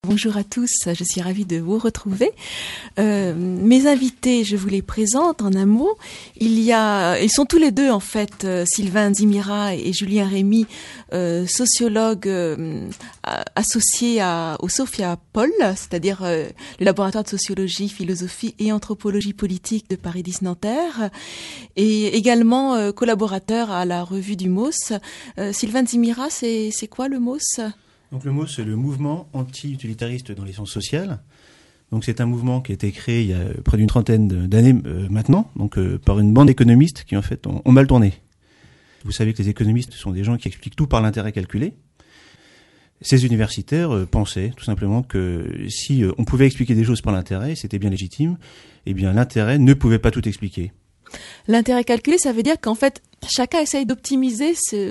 Bonjour à tous, je suis ravie de vous retrouver. Mes invités, je vous les présente en un mot. Ils sont tous les deux en fait, Sylvain Ndimira et Julien Rémy, sociologues associés au Sophia Pol, c'est-à-dire le laboratoire de sociologie, philosophie et anthropologie politique de Paris 10 Nanterre, et également collaborateurs à la revue du MOS. Sylvain Ndimira, c'est quoi le MOS ? Donc le MOS, c'est le mouvement anti-utilitariste dans les sciences sociales. Donc c'est un mouvement qui a été créé il y a près d'une trentaine d'années maintenant, donc par une bande d'économistes qui en fait ont mal tourné. Vous savez que les économistes sont des gens qui expliquent tout par l'intérêt calculé. Ces universitaires pensaient tout simplement que si on pouvait expliquer des choses par l'intérêt, c'était bien légitime, eh bien l'intérêt ne pouvait pas tout expliquer. L'intérêt calculé, ça veut dire qu'en fait chacun essaye d'optimiser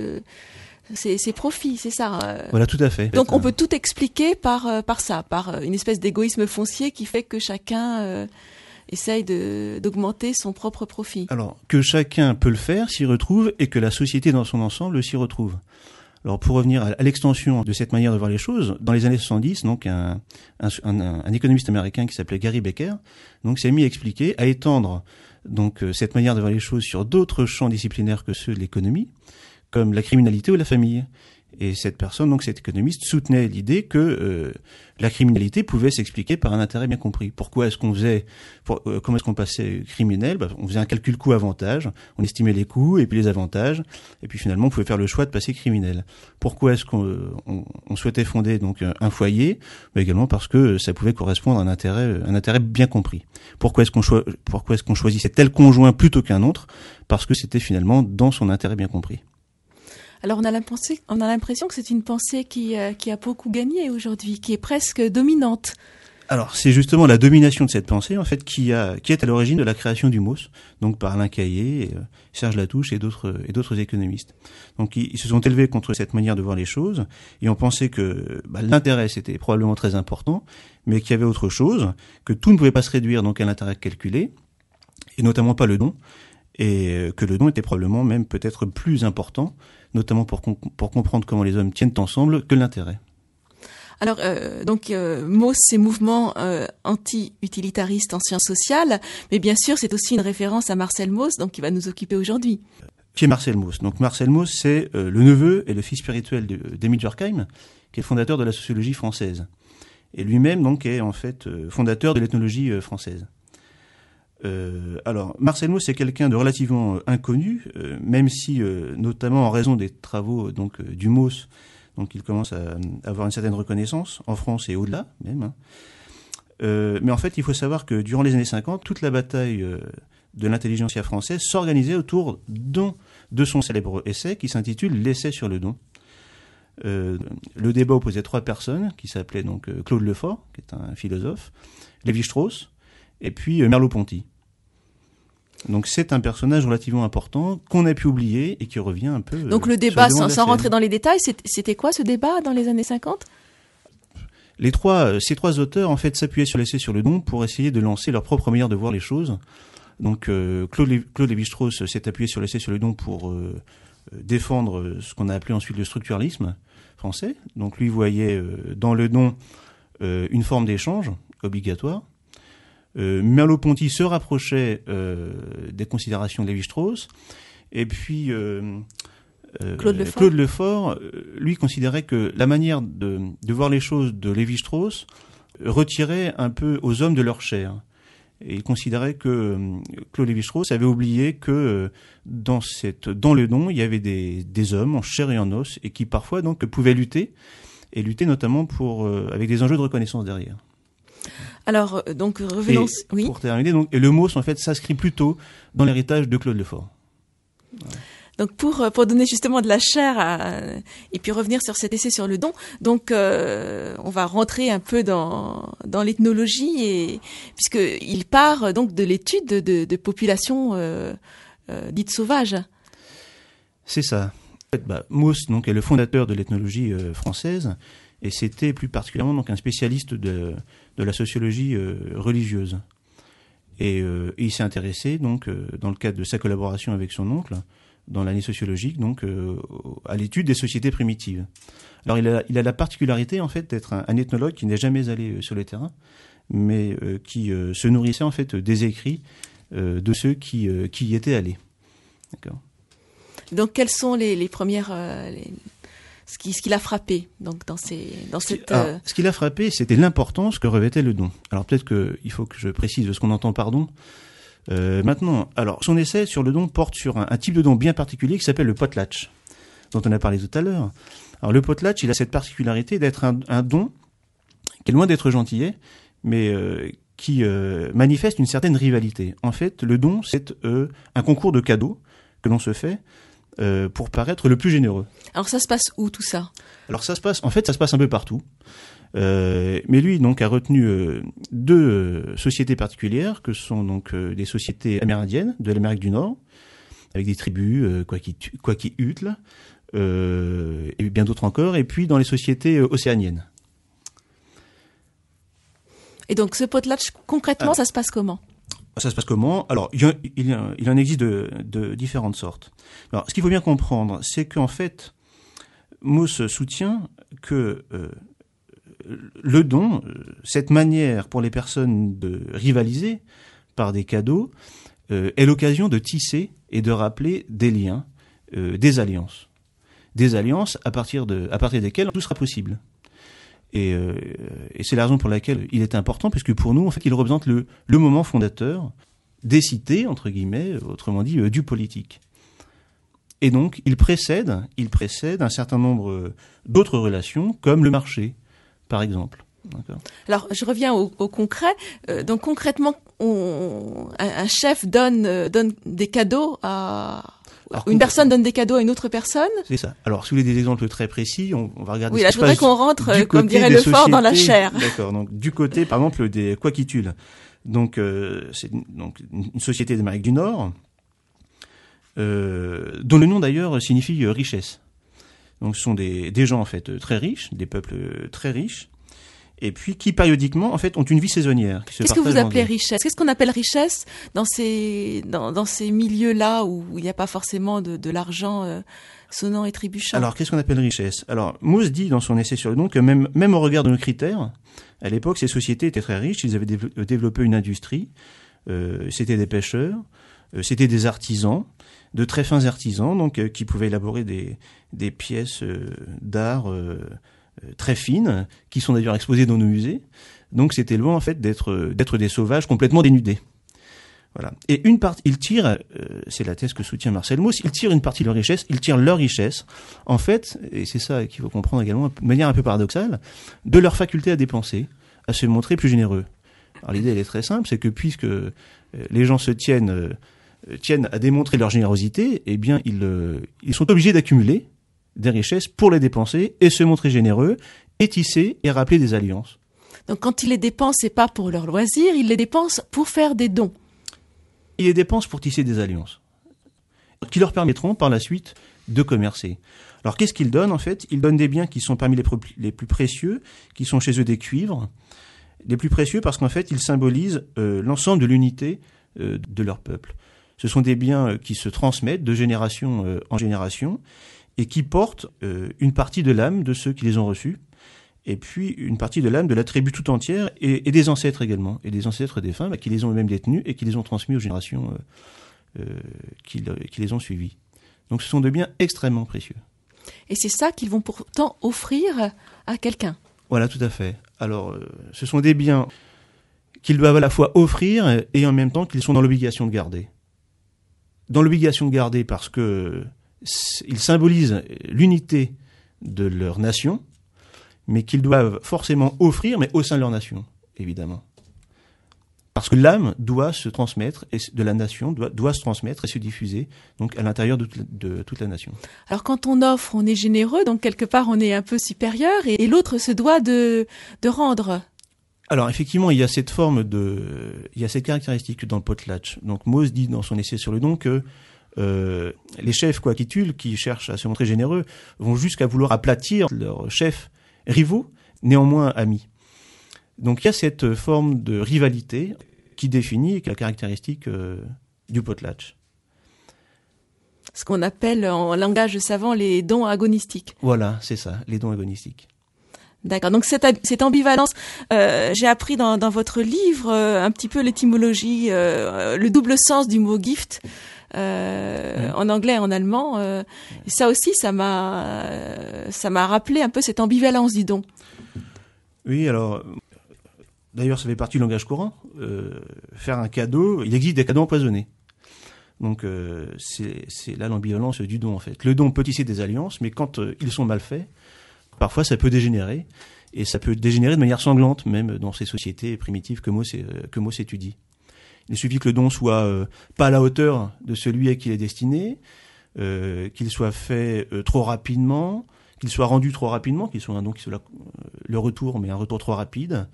ses profits, c'est ça. Voilà, tout à fait. Donc on peut tout expliquer par une espèce d'égoïsme foncier qui fait que chacun essaye d'augmenter son propre profit. Alors, que chacun peut le faire, s'y retrouve, et que la société dans son ensemble s'y retrouve. Alors, pour revenir à l'extension de cette manière de voir les choses, dans les années 70, donc un économiste américain qui s'appelait Gary Becker, donc s'est mis à expliquer, à étendre donc cette manière de voir les choses sur d'autres champs disciplinaires que ceux de l'économie, comme la criminalité ou la famille. Et cette personne, donc cet économiste, soutenait l'idée que la criminalité pouvait s'expliquer par un intérêt bien compris. Comment est-ce qu'on passait criminel ? On faisait un calcul coût-avantage, on estimait les coûts et puis les avantages, et puis finalement on pouvait faire le choix de passer criminel. Pourquoi est-ce qu'on souhaitait fonder donc un foyer ? Également parce que ça pouvait correspondre à un intérêt bien compris. Pourquoi est-ce qu'on choisissait tel conjoint plutôt qu'un autre ? Parce que c'était finalement dans son intérêt bien compris. Alors on a l'impression que c'est une pensée qui a beaucoup gagné aujourd'hui, qui est presque dominante. Alors c'est justement la domination de cette pensée en fait qui est à l'origine de la création du MOS, donc par Alain Caillé, Serge Latouche et d'autres économistes. Donc ils se sont élevés contre cette manière de voir les choses et ont pensé que l'intérêt c'était probablement très important, mais qu'il y avait autre chose, que tout ne pouvait pas se réduire donc à l'intérêt calculé, et notamment pas le don, et que le don était probablement même peut-être plus important, notamment pour comprendre comment les hommes tiennent ensemble, que l'intérêt. Alors, MOS, c'est mouvement anti-utilitariste en sciences sociales, mais bien sûr, c'est aussi une référence à Marcel Mauss, donc qui va nous occuper aujourd'hui. Qui est Marcel Mauss ? Donc Marcel Mauss, c'est le neveu et le fils spirituel d'Émile Durkheim, qui est le fondateur de la sociologie française. Et lui-même, donc, est en fait fondateur de l'ethnologie française. Alors, Marcel Mauss, c'est quelqu'un de relativement inconnu, même si, notamment en raison des travaux donc du Mauss, donc il commence à avoir une certaine reconnaissance en France et au-delà même. Mais en fait, il faut savoir que durant les années 50, toute la bataille de l'intelligentsia française s'organisait autour de son célèbre essai qui s'intitule L'essai sur le don. Le débat opposait trois personnes qui s'appelaient donc Claude Lefort, qui est un philosophe, Lévi-Strauss, et puis Merleau-Ponty. Donc c'est un personnage relativement important qu'on a pu oublier et qui revient un peu. Donc le débat, sans rentrer dans les détails, c'était quoi ce débat dans les années 50 ? Ces trois auteurs en fait s'appuyaient sur l'essai sur le don pour essayer de lancer leur propre manière de voir les choses. Donc Claude Lévi-Strauss s'est appuyé sur l'essai sur le don pour défendre ce qu'on a appelé ensuite le structuralisme français. Donc lui voyait dans le don une forme d'échange obligatoire. Merleau-Ponty se rapprochait des considérations de Lévi-Strauss, et puis Claude Lefort, lui, considérait que la manière de voir les choses de Lévi-Strauss retirait un peu aux hommes de leur chair. Et il considérait que Claude Lévi-Strauss avait oublié que dans le don, il y avait des hommes en chair et en os, et qui parfois donc pouvaient lutter notamment avec des enjeux de reconnaissance derrière. Alors, donc, revenons... Oui. Pour terminer, donc, et le MOS, en fait, s'inscrit plutôt dans l'héritage de Claude Lefort. Voilà. Donc, pour donner justement de la chair et puis revenir sur cet essai sur le don, donc, on va rentrer un peu dans l'ethnologie, puisqu'il part donc de l'étude de populations dites sauvages. C'est ça. En fait, Mauss, donc, est le fondateur de l'ethnologie française, et c'était plus particulièrement donc, un spécialiste de la sociologie religieuse. Et il s'est intéressé, donc, dans le cadre de sa collaboration avec son oncle, dans l'année sociologique, donc à l'étude des sociétés primitives. Alors il a la particularité en fait d'être un ethnologue qui n'est jamais allé sur le terrain, mais qui se nourrissait en fait des écrits de ceux qui y étaient allés. D'accord. Donc quelles sont les premières ce qui l'a frappé donc Ce qui l'a frappé, c'était l'importance que revêtait le don. Alors peut-être qu'il faut que je précise ce qu'on entend par don. Maintenant, alors son essai sur le don porte sur un type de don bien particulier qui s'appelle le potlatch, dont on a parlé tout à l'heure. Alors le potlatch, il a cette particularité d'être un don qui est loin d'être gentillet, mais qui manifeste une certaine rivalité. En fait, le don, c'est un concours de cadeaux que l'on se fait pour paraître le plus généreux. Alors ça se passe où tout ça ? Alors ça se passe un peu partout. Mais lui donc a retenu deux sociétés particulières que sont donc des sociétés amérindiennes de l'Amérique du Nord avec des tribus Kwakiutl et bien d'autres encore, et puis dans les sociétés océaniennes. Et donc ce potlatch concrètement ça se passe comment ? Ça se passe comment ? Alors, il en existe de différentes sortes. Alors, ce qu'il faut bien comprendre, c'est qu'en fait, Mauss soutient que le don, cette manière pour les personnes de rivaliser par des cadeaux, est l'occasion de tisser et de rappeler des liens, des alliances. Des alliances à partir desquelles tout sera possible. Et c'est la raison pour laquelle il est important, puisque pour nous, en fait, il représente le moment fondateur des cités, entre guillemets, autrement dit, du politique. Et donc, il précède un certain nombre d'autres relations, comme le marché, par exemple. D'accord. Alors, je reviens au concret. Donc, concrètement, un chef donne des cadeaux à... Une personne donne des cadeaux à une autre personne ? C'est ça. Alors, si vous voulez des exemples très précis, on va regarder. Oui, là, je voudrais qu'on rentre, comme dirait Lefort, dans la chair. D'accord. Donc, du côté, par exemple, des Kwakiutl. Donc, c'est donc une société d'Amérique du Nord, dont le nom d'ailleurs signifie richesse. Donc, ce sont des gens en fait très riches, des peuples très riches, et puis qui périodiquement en fait ont une vie saisonnière. Qu'est-ce que vous appelez richesse ? Qu'est-ce qu'on appelle richesse dans ces milieux-là où il n'y a pas forcément de l'argent sonnant et trébuchant ? Alors, qu'est-ce qu'on appelle richesse ? Alors, Mauss dit dans son essai sur le don que même au regard de nos critères, à l'époque, ces sociétés étaient très riches, ils avaient développé une industrie, c'était des pêcheurs, c'était des artisans, de très fins artisans, donc qui pouvaient élaborer des pièces d'art très fines, qui sont d'ailleurs exposées dans nos musées. Donc c'était loin en fait d'être des sauvages complètement dénudés. Voilà. Et il tire, c'est la thèse que soutient Marcel Mauss, il tire une partie de leur richesse, en fait, et c'est ça qu'il faut comprendre également, de manière un peu paradoxale, de leur faculté à dépenser, à se montrer plus généreux. Alors l'idée, elle est très simple, c'est que puisque les gens se tiennent à démontrer leur générosité, eh bien, ils sont obligés d'accumuler des richesses pour les dépenser et se montrer généreux, et tisser et rappeler des alliances. Donc quand ils les dépensent, c'est pas pour leur loisir, ils les dépensent pour faire des dons. Ils les dépensent pour tisser des alliances qui leur permettront par la suite de commercer. Alors qu'est-ce qu'ils donnent en fait ? Ils donnent des biens qui sont parmi les plus précieux, qui sont chez eux des cuivres, les plus précieux parce qu'en fait ils symbolisent l'ensemble de l'unité de leur peuple. Ce sont des biens qui se transmettent de génération en génération et qui portent une partie de l'âme de ceux qui les ont reçus, et puis une partie de l'âme de la tribu tout entière, et des ancêtres également, et des ancêtres défunts qui les ont eux-mêmes détenus et qui les ont transmis aux générations qui les ont suivis. Donc ce sont des biens extrêmement précieux. Et c'est ça qu'ils vont pourtant offrir à quelqu'un. Voilà, tout à fait. Alors, ce sont des biens qu'ils doivent à la fois offrir et en même temps qu'ils sont dans l'obligation de garder. Dans l'obligation de garder parce que ils symbolisent l'unité de leur nation, mais qu'ils doivent forcément offrir, mais au sein de leur nation, évidemment. Parce que l'âme doit se transmettre, et de la nation doit se transmettre et se diffuser donc à l'intérieur de toute la nation. Alors quand on offre, on est généreux, donc quelque part on est un peu supérieur, et l'autre se doit de rendre. Alors effectivement, il y a cette caractéristique dans le potlatch. Donc Mauss dit dans son essai sur le don que les chefs Kwakiutl qui cherchent à se montrer généreux vont jusqu'à vouloir aplatir leurs chefs rivaux, néanmoins amis. Donc il y a cette forme de rivalité qui définit la caractéristique du potlatch. ce qu'on appelle en langage savant les dons agonistiques. Voilà, c'est ça, les dons agonistiques. D'accord. Donc cette ambivalence, j'ai appris dans votre livre un petit peu l'étymologie, le double sens du mot gift. En anglais et en allemand, et ça aussi, ça m'a rappelé un peu cette ambivalence du don. Oui, alors, d'ailleurs, ça fait partie du langage courant. Faire un cadeau, il existe des cadeaux empoisonnés. Donc, c'est là l'ambivalence du don, en fait. Le don peut tisser des alliances, mais quand ils sont mal faits, parfois ça peut dégénérer, et ça peut dégénérer de manière sanglante, même dans ces sociétés primitives que Mauss étudie. Il suffit que le don soit pas à la hauteur de celui à qui il est destiné, qu'il soit fait trop rapidement, qu'il soit rendu trop rapidement, qu'il soit un don qui soit le retour, mais un retour trop rapide.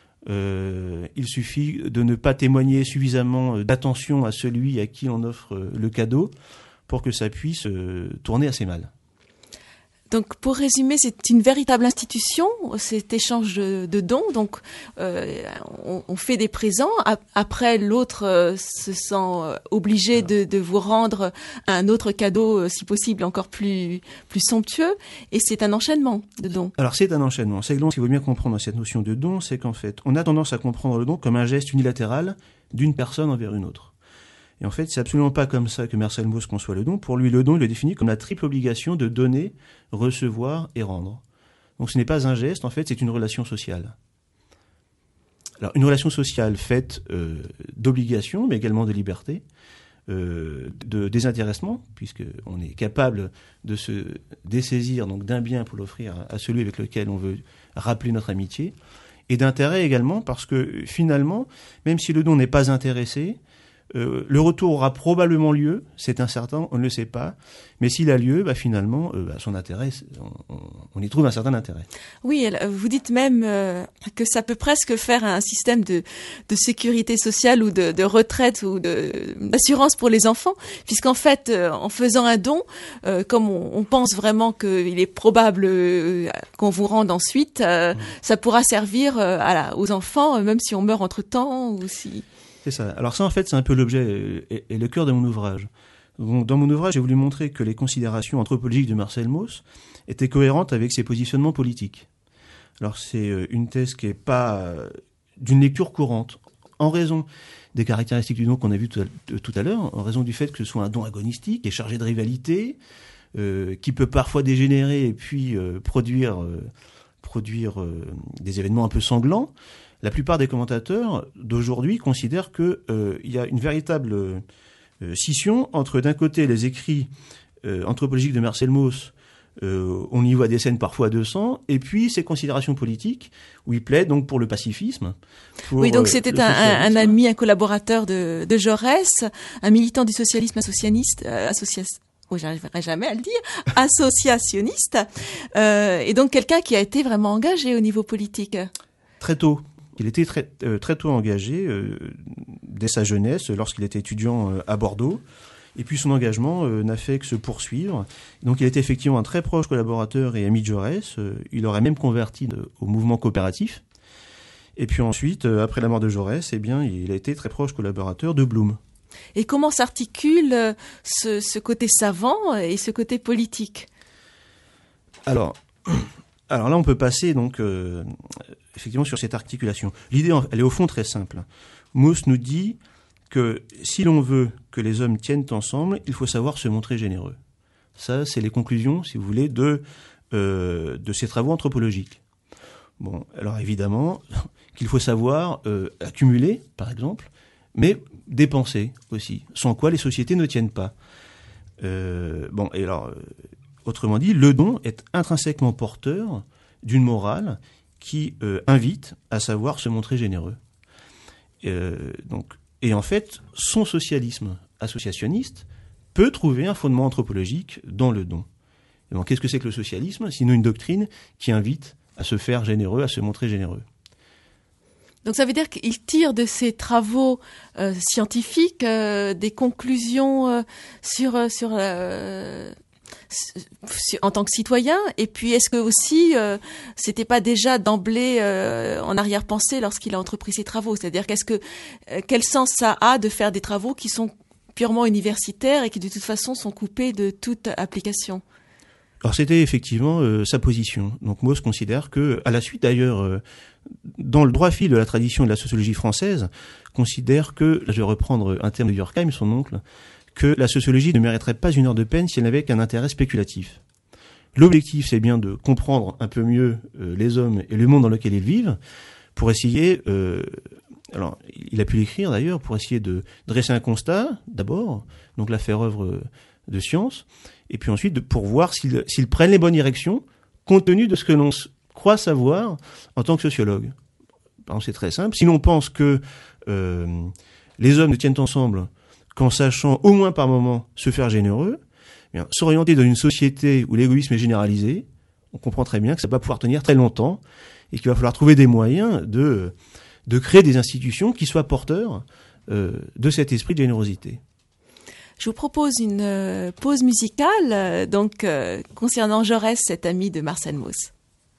Il suffit de ne pas témoigner suffisamment d'attention à celui à qui on offre le cadeau pour que ça puisse tourner assez mal. Donc, pour résumer, c'est une véritable institution, cet échange de dons. Donc, on fait des présents. Après, l'autre se sent obligé de vous rendre un autre cadeau, si possible, encore plus somptueux. Et c'est un enchaînement de dons. Alors, c'est un enchaînement. Ce qu'il faut bien comprendre dans cette notion de don, c'est qu'en fait, on a tendance à comprendre le don comme un geste unilatéral d'une personne envers une autre. Et en fait, c'est absolument pas comme ça que Marcel Mauss conçoit le don. Pour lui, le don, il le définit comme la triple obligation de donner, recevoir et rendre. Donc ce n'est pas un geste, en fait, c'est une relation sociale. Alors, une relation sociale faite d'obligation, mais également de liberté, de désintéressement, puisqu'on est capable de se dessaisir donc d'un bien pour l'offrir à celui avec lequel on veut rappeler notre amitié, et d'intérêt également, parce que finalement, même si le don n'est pas intéressé, le retour aura probablement lieu, c'est incertain, on ne le sait pas, mais s'il a lieu, finalement, son intérêt, on y trouve un certain intérêt. Oui, vous dites même que ça peut presque faire un système de sécurité sociale ou de retraite ou d'assurance pour les enfants, puisqu'en fait, en faisant un don, comme on pense vraiment qu'il est probable qu'on vous rende ensuite, ça pourra servir aux enfants, même si on meurt entre-temps ou si... C'est ça. Alors ça, en fait, c'est un peu l'objet et le cœur de mon ouvrage. Donc, dans mon ouvrage, j'ai voulu montrer que les considérations anthropologiques de Marcel Mauss étaient cohérentes avec ses positionnements politiques. Alors c'est une thèse qui n'est pas d'une lecture courante, en raison des caractéristiques du don qu'on a vu tout à l'heure, en raison du fait que ce soit un don agonistique et chargé de rivalité, qui peut parfois dégénérer et puis produire des événements un peu sanglants. La plupart des commentateurs d'aujourd'hui considèrent qu'il y a une véritable scission entre, d'un côté, les écrits anthropologiques de Marcel Mauss, on y voit des scènes parfois à 200, et puis ses considérations politiques, où il plaide donc pour le pacifisme. Oui, donc c'était un ami, un collaborateur de Jaurès, un militant du socialisme j'arriverai jamais à le dire, associationniste, et donc quelqu'un qui a été vraiment engagé au niveau politique. Très tôt. Il était très tôt engagé, dès sa jeunesse, lorsqu'il était étudiant à Bordeaux. Et puis son engagement n'a fait que se poursuivre. Donc il était effectivement un très proche collaborateur et ami de Jaurès. Il aurait même converti au mouvement coopératif. Et puis ensuite, après la mort de Jaurès, il a été très proche collaborateur de Blum. Et comment s'articule ce côté savant et ce côté politique ? Alors là, on peut passer donc effectivement sur cette articulation. L'idée, elle est au fond très simple. Mauss nous dit que si l'on veut que les hommes tiennent ensemble, il faut savoir se montrer généreux. Ça, c'est les conclusions, si vous voulez, de ces travaux anthropologiques. Bon, alors évidemment, qu'il faut savoir accumuler, par exemple, mais dépenser aussi, sans quoi les sociétés ne tiennent pas. Autrement dit, le don est intrinsèquement porteur d'une morale qui invite à savoir se montrer généreux. Et en fait, son socialisme associationniste peut trouver un fondement anthropologique dans le don. Et donc, qu'est-ce que c'est que le socialisme, sinon une doctrine qui invite à se faire généreux, à se montrer généreux. Donc ça veut dire qu'il tire de ses travaux scientifiques des conclusions en tant que citoyen, et puis est-ce que aussi c'était pas déjà d'emblée en arrière-pensée lorsqu'il a entrepris ses travaux, c'est-à-dire quel sens ça a de faire des travaux qui sont purement universitaires et qui de toute façon sont coupés de toute application. Alors c'était effectivement sa position. Donc Mauss considère que, à la suite d'ailleurs, dans le droit fil de la tradition de la sociologie française, considère que, je vais reprendre un terme de Durkheim, son oncle, que la sociologie ne mériterait pas une heure de peine si elle n'avait qu'un intérêt spéculatif. L'objectif, c'est bien de comprendre un peu mieux les hommes et le monde dans lequel ils vivent, pour essayer, alors il a pu l'écrire d'ailleurs, pour essayer de dresser un constat, d'abord, donc là faire œuvre de science, et puis ensuite pour voir s'ils prennent les bonnes directions, compte tenu de ce que l'on croit savoir en tant que sociologue. Par exemple, c'est très simple. Si l'on pense que les hommes ne tiennent ensemble qu'en sachant au moins par moment se faire généreux, bien, s'orienter dans une société où l'égoïsme est généralisé, on comprend très bien que ça va pas pouvoir tenir très longtemps et qu'il va falloir trouver des moyens de créer des institutions qui soient porteurs de cet esprit de générosité. Je vous propose une pause musicale concernant Jaurès, cet ami de Marcel Mauss.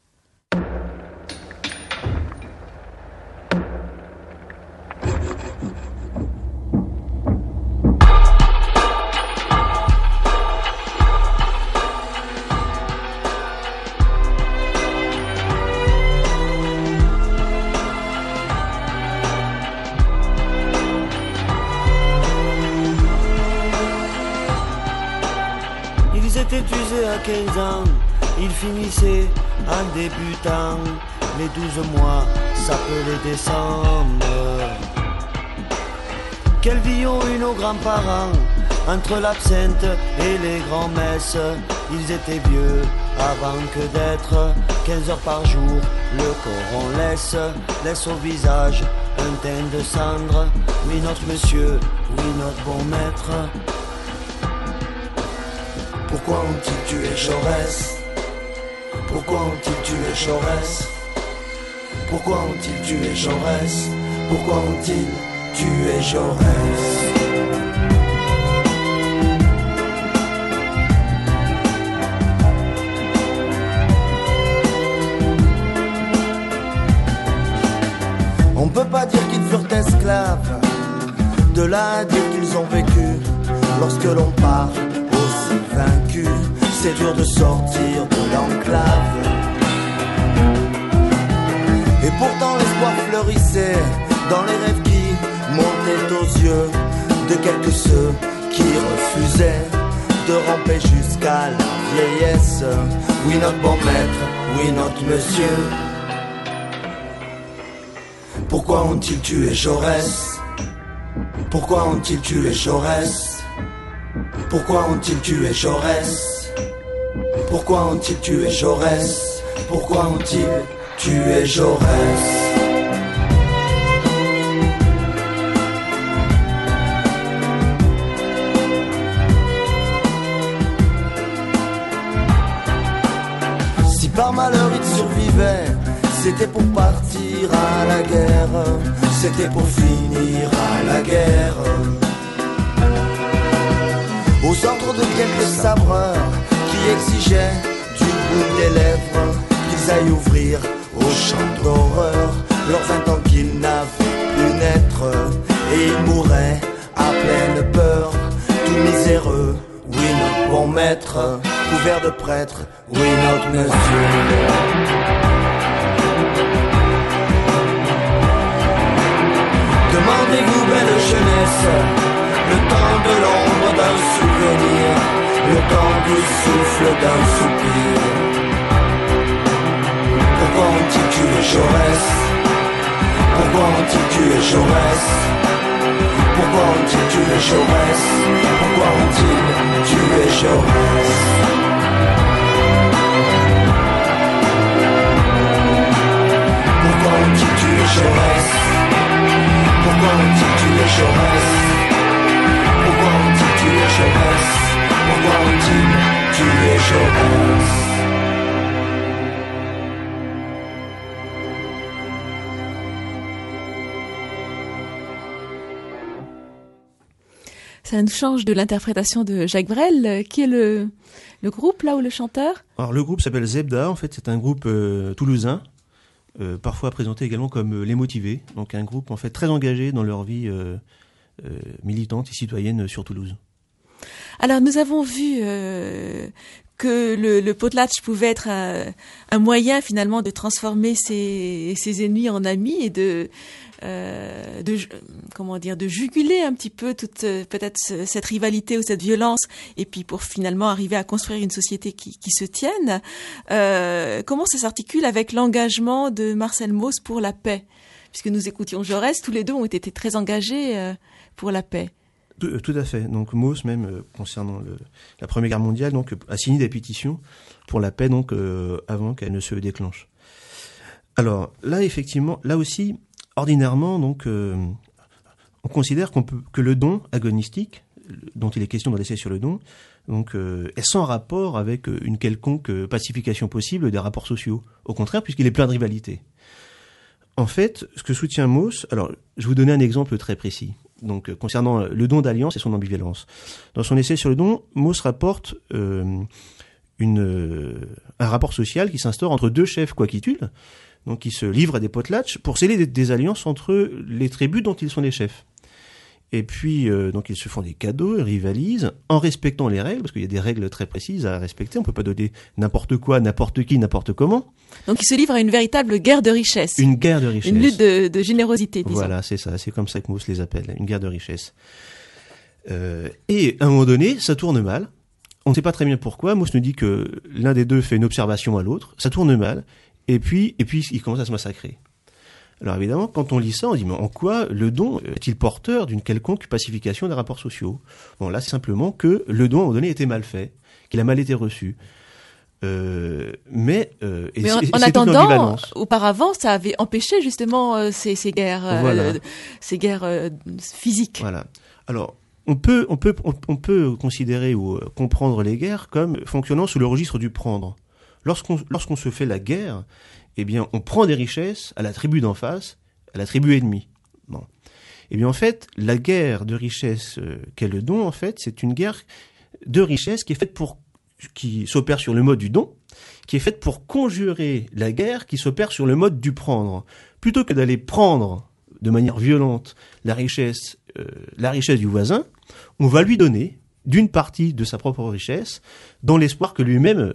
Usés à 15 ans, ils finissaient en débutant. Les 12 mois s'appelaient décembre. Quelle vie ont eu nos grands-parents entre l'absinthe et les grands-messes. Ils étaient vieux avant que d'être 15 heures par jour. Le corps on laisse au visage un teint de cendre. Oui notre monsieur, oui notre bon maître. Pourquoi ont-ils tué Jaurès? Pourquoi ont-ils tué Jaurès? Pourquoi ont-ils tué Jaurès? Pourquoi ont-ils tué Jaurès? On peut pas dire qu'ils furent esclaves, de là à dire qu'ils ont vécu. Lorsque l'on part aussi vaincu, c'est dur de sortir de l'enclave. Et pourtant l'espoir fleurissait dans les rêves qui montaient aux yeux de quelques ceux qui refusaient de ramper jusqu'à la vieillesse. Oui notre bon maître, oui notre monsieur. Pourquoi ont-ils tué Jaurès? Pourquoi ont-ils tué Jaurès? Pourquoi ont-ils tué Jaurès? Pourquoi ont-ils tué Jaurès? Pourquoi ont-ils tué Jaurès? Si par malheur ils survivaient, c'était pour partir à la guerre, c'était pour finir à la guerre. Au centre de quelques sabreurs qui exigeaient du bout des lèvres qu'ils aillent ouvrir au champ d'horreur leurs 20 ans qu'ils n'avaient pu naître. Et ils mourraient à pleine peur, tout miséreux. Oui notre bon maître, couvert de prêtres, oui notre monsieur. Demandez-vous belle jeunesse, le temps de l'ombre d'un souvenir, le temps du souffle d'un soupir. Pourquoi ont-ils tué Jaurès? Pourquoi ont-ils tué Jaurès? Pourquoi ont-ils tué Jaurès? Pourquoi ont-ils tué Jaurès? Pourquoi ont-ils tué Jaurès? Pourquoi ont-ils tué Jaurès? Pourquoi ont-ils tué Jaurès? Pourquoi ont-ils tué Jaurès? Ça nous change de l'interprétation de Jacques Brel, qui est le groupe là ou le chanteur? Alors le groupe s'appelle Zebda, en fait c'est un groupe toulousain, parfois présenté également comme Les Motivés, donc un groupe en fait très engagé dans leur vie militantes et citoyennes sur Toulouse. Alors nous avons vu que le potlatch pouvait être un moyen finalement de transformer ses ennemis en amis et de juguler un petit peu toute peut-être cette rivalité ou cette violence, et puis pour finalement arriver à construire une société qui se tienne. Comment ça s'articule avec l'engagement de Marcel Mauss pour la paix? Puisque nous écoutions Jaurès, tous les deux ont été très engagés pour la paix. Tout à fait. Donc Mauss, même concernant la Première Guerre mondiale, donc a signé des pétitions pour la paix, donc avant qu'elle ne se déclenche. Alors là, effectivement, là aussi, ordinairement, donc on considère que le don agonistique, dont il est question dans l'essai sur le don, donc est sans rapport avec une quelconque pacification possible des rapports sociaux. Au contraire, puisqu'il est plein de rivalité. En fait, ce que soutient Mauss, alors je vais vous donner un exemple très précis. Donc, concernant le don d'alliance et son ambivalence. Dans son essai sur le don, Mauss rapporte un rapport social qui s'instaure entre deux chefs quaquitules, donc qui se livrent à des potlatches pour sceller des alliances entre les tribus dont ils sont les chefs. Et puis, donc ils se font des cadeaux, ils rivalisent, en respectant les règles, parce qu'il y a des règles très précises à respecter. On peut pas donner n'importe quoi, n'importe qui, n'importe comment. Donc ils se livrent à une véritable guerre de richesse. Une guerre de richesse. Une lutte de générosité, disons. Voilà, c'est ça. C'est comme ça que Mauss les appelle, une guerre de richesse. Et à un moment donné, ça tourne mal. On ne sait pas très bien pourquoi. Mauss nous dit que l'un des deux fait une observation à l'autre. Ça tourne mal. Et puis il commence à se massacrer. Alors évidemment, quand on lit ça, on dit mais en quoi le don est-il porteur d'une quelconque pacification des rapports sociaux? Bon, là, c'est simplement que le don, à un moment donné, était mal fait, qu'il a mal été reçu. Mais en attendant, auparavant, ça avait empêché justement ces guerres, voilà. Ces guerres physiques. Voilà. Alors, on peut considérer ou comprendre les guerres comme fonctionnant sous le registre du prendre. Lorsqu'on se fait la guerre, eh bien, on prend des richesses à la tribu d'en face, à la tribu ennemie. Bon. Eh bien, en fait, la guerre de richesse qu'est le don, en fait, c'est une guerre de richesse qui s'opère sur le mode du don, qui est faite pour conjurer la guerre qui s'opère sur le mode du prendre. Plutôt que d'aller prendre de manière violente la richesse du voisin, on va lui donner d'une partie de sa propre richesse, dans l'espoir que lui-même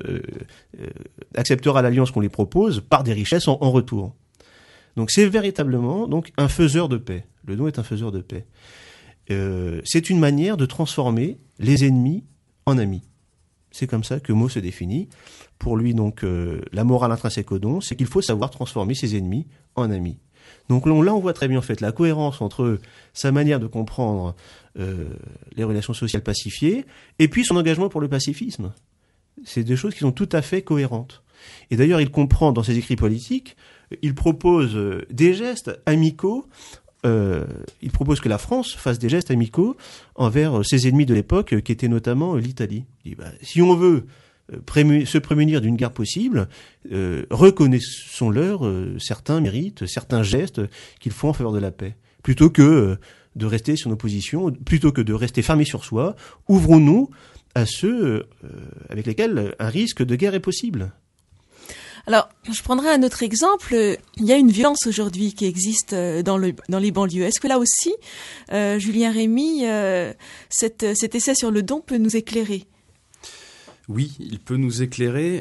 acceptera l'alliance qu'on lui propose par des richesses en retour. Donc c'est véritablement donc un faiseur de paix. Le don est un faiseur de paix. C'est une manière de transformer les ennemis en amis. C'est comme ça que Mauss se définit. Pour lui, donc, la morale intrinsèque au don, c'est qu'il faut savoir transformer ses ennemis en amis. Donc là, on voit très bien en fait la cohérence entre sa manière de comprendre les relations sociales pacifiées et puis son engagement pour le pacifisme. C'est deux choses qui sont tout à fait cohérentes. Et d'ailleurs, il comprend dans ses écrits politiques, il propose des gestes amicaux. Il propose que la France fasse des gestes amicaux envers ses ennemis de l'époque, qui étaient notamment l'Italie. Il dit, si on veut se prémunir d'une guerre possible, reconnaissons-leur certains mérites, certains gestes qu'ils font en faveur de la paix. Plutôt que de rester sur nos positions, plutôt que de rester fermés sur soi, ouvrons-nous à ceux avec lesquels un risque de guerre est possible. Alors, je prendrai un autre exemple. Il y a une violence aujourd'hui qui existe dans les banlieues. Est-ce que là aussi, Julien Rémy, cet essai sur le don peut nous éclairer ? Oui, il peut nous éclairer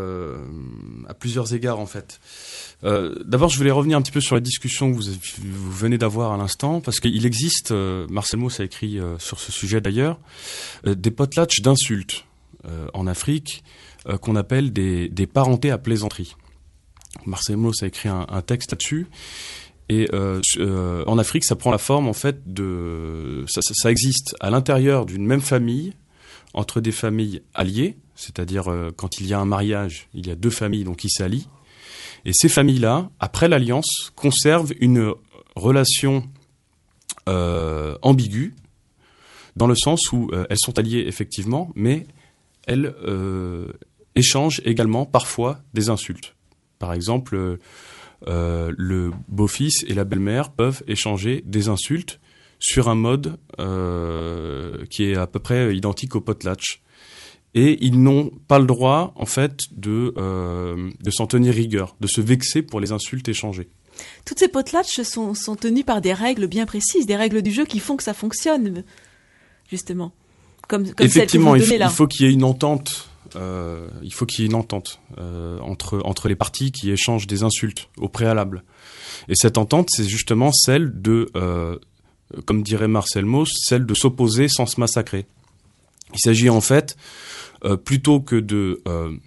à plusieurs égards en fait. D'abord, je voulais revenir un petit peu sur la discussion que vous venez d'avoir à l'instant, parce qu'il existe, Marcel Mauss a écrit sur ce sujet d'ailleurs, des potlatches d'insultes en Afrique qu'on appelle des parentés à plaisanterie. Marcel Mauss a écrit un texte là-dessus. Et en Afrique, ça prend la forme en fait ça existe à l'intérieur d'une même famille, entre des familles alliées, c'est-à-dire quand il y a un mariage, il y a deux familles donc qui s'allient. Et ces familles-là, après l'alliance, conservent une relation ambiguë, dans le sens où elles sont alliées effectivement, mais elles échangent également parfois des insultes. Par exemple, le beau-fils et la belle-mère peuvent échanger des insultes sur un mode qui est à peu près identique au potlatch. Et ils n'ont pas le droit, en fait, de s'en tenir rigueur, de se vexer pour les insultes échangées. Toutes ces potlatches sont tenues par des règles bien précises, des règles du jeu qui font que ça fonctionne, justement. Comme Effectivement, celle que vous donnez là. il faut qu'il y ait une entente. Entre les parties qui échangent des insultes au préalable. Et cette entente, c'est justement celle de, comme dirait Marcel Mauss, celle de s'opposer sans se massacrer. Il s'agit en fait, plutôt que de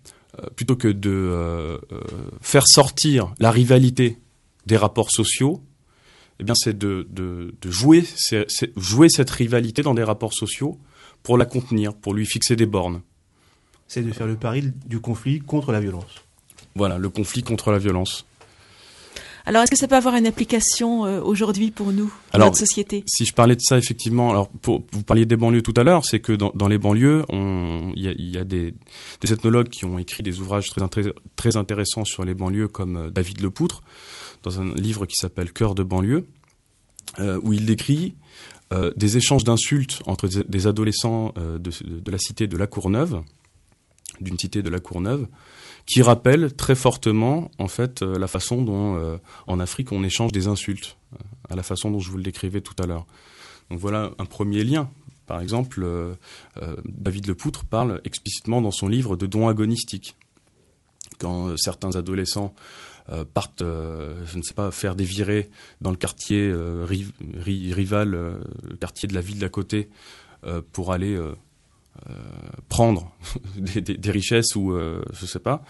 faire sortir la rivalité des rapports sociaux, eh bien c'est de jouer cette rivalité dans des rapports sociaux pour la contenir, pour lui fixer des bornes. C'est de faire le pari du conflit contre la violence. Voilà, le conflit contre la violence. Alors, est-ce que ça peut avoir une application aujourd'hui pour nous, dans notre société ? Si je parlais de ça, effectivement, alors vous parliez des banlieues tout à l'heure, c'est que dans les banlieues, il y a des ethnologues qui ont écrit des ouvrages très intéressants sur les banlieues, comme David Lepoutre, dans un livre qui s'appelle Cœur de banlieue, où il décrit des échanges d'insultes entre des adolescents de la cité de La Courneuve, d'une cité de La Courneuve, qui rappelle très fortement en fait la façon dont en Afrique on échange des insultes, à la façon dont je vous le décrivais tout à l'heure. Donc voilà un premier lien. Par exemple, David Lepoutre parle explicitement dans son livre de dons agonistiques. Quand certains adolescents partent, je ne sais pas, faire des virées dans le quartier rival, le quartier de la ville d'à côté, pour aller prendre des richesses ou je sais pas,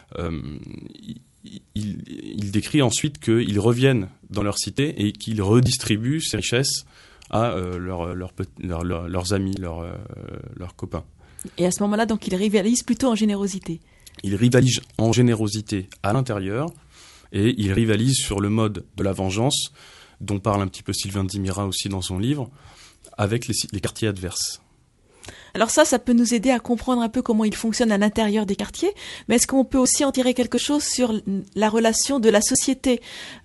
il décrit ensuite qu'ils reviennent dans leur cité et qu'ils redistribuent ces richesses à leurs amis, leurs copains. Et à ce moment-là, donc, ils rivalisent plutôt en générosité. Ils rivalisent en générosité à l'intérieur et ils rivalisent sur le mode de la vengeance, dont parle un petit peu Sylvain Dimira aussi dans son livre, avec les quartiers adverses. Alors ça peut nous aider à comprendre un peu comment il fonctionne à l'intérieur des quartiers, mais est-ce qu'on peut aussi en tirer quelque chose sur la relation de la société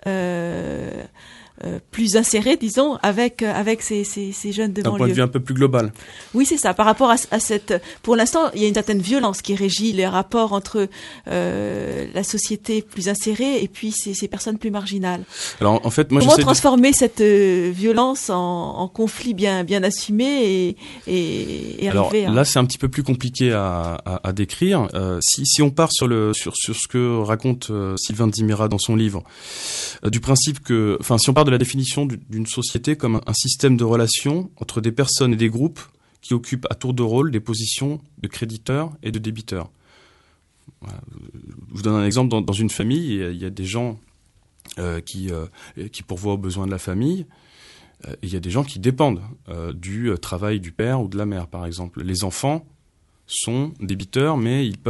plus insérée, disons, avec ces jeunes de banlieue ? D'un point de vue un peu plus global. Oui, c'est ça. Par rapport à cette... Pour l'instant, il y a une certaine violence qui régit les rapports entre la société plus insérée et puis ces personnes plus marginales. Alors, en fait, moi, comment transformer cette violence en conflit bien assumé et alors, arriver à... là, c'est un petit peu plus compliqué à décrire. Si on part sur ce que raconte Sylvain Dimira dans son livre, du principe que... Enfin, si on part de la définition d'une société comme un système de relations entre des personnes et des groupes qui occupent à tour de rôle des positions de créditeurs et de débiteurs. Voilà. Je vous donne un exemple. Dans une famille, il y a des gens qui pourvoient aux besoins de la famille, et il y a des gens qui dépendent du travail du père ou de la mère, par exemple. Les enfants sont débiteurs, mais ils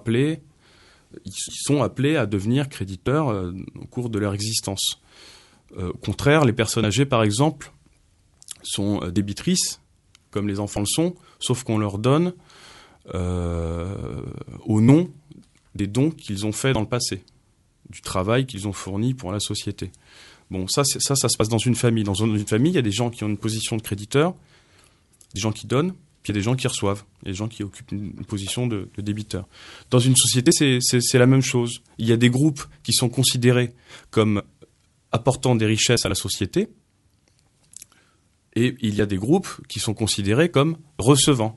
sont appelés à devenir créditeurs au cours de leur existence. Au contraire, les personnes âgées, par exemple, sont débitrices, comme les enfants le sont, sauf qu'on leur donne au nom des dons qu'ils ont faits dans le passé, du travail qu'ils ont fourni pour la société. Bon, ça se passe dans une famille. Dans une famille, il y a des gens qui ont une position de créditeur, des gens qui donnent, puis il y a des gens qui reçoivent, il y a des gens qui occupent une position de débiteur. Dans une société, c'est la même chose. Il y a des groupes qui sont considérés comme apportant des richesses à la société, et il y a des groupes qui sont considérés comme recevant.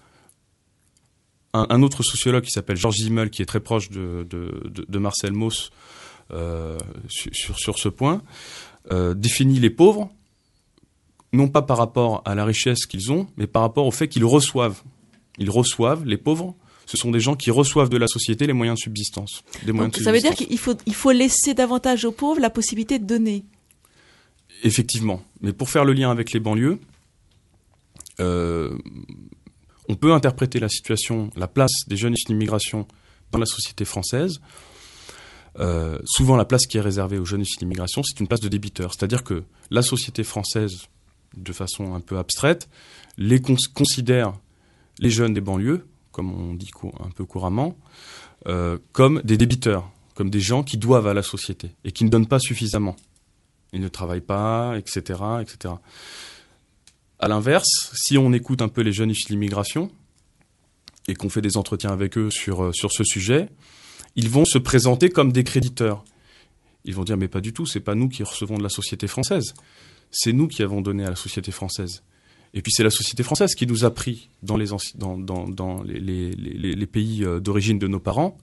Un autre sociologue qui s'appelle Georges Simmel, qui est très proche de Marcel Mauss sur ce point, définit les pauvres, non pas par rapport à la richesse qu'ils ont, mais par rapport au fait qu'ils reçoivent. Ils reçoivent, les pauvres, ce sont des gens qui reçoivent de la société les moyens de subsistance. Ça veut dire qu'il faut laisser davantage aux pauvres la possibilité de donner. Effectivement. Mais pour faire le lien avec les banlieues, on peut interpréter la situation, la place des jeunes issus d'immigration dans la société française. Souvent, la place qui est réservée aux jeunes issus d'immigration, c'est une place de débiteur. C'est-à-dire que la société française, de façon un peu abstraite, considère les jeunes des banlieues, comme on dit un peu couramment, comme des débiteurs, comme des gens qui doivent à la société et qui ne donnent pas suffisamment. Ils ne travaillent pas, etc., etc. À l'inverse, si on écoute un peu les jeunes issus de l'immigration et qu'on fait des entretiens avec eux sur ce sujet, ils vont se présenter comme des créditeurs. Ils vont dire mais pas du tout, c'est pas nous qui recevons de la société française, c'est nous qui avons donné à la société française. Et puis c'est la société française qui nous a pris dans les pays d'origine de nos parents.